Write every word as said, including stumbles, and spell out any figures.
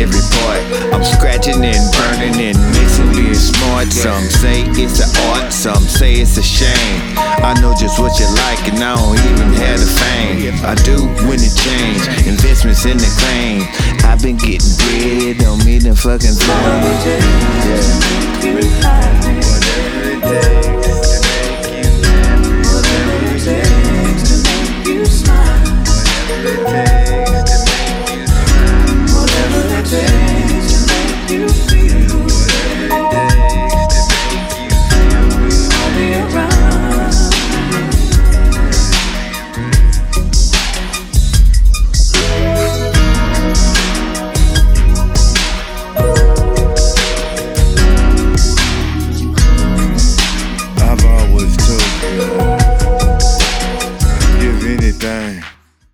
every part. I'm scratching and burning and missing being smart. Some say it's an art, some say it's a shame. I know just what you like and I don't even have the fame. I do when it change, investments in the claim. I've been getting bread, don't mean the fucking thing. Yeah. Every day.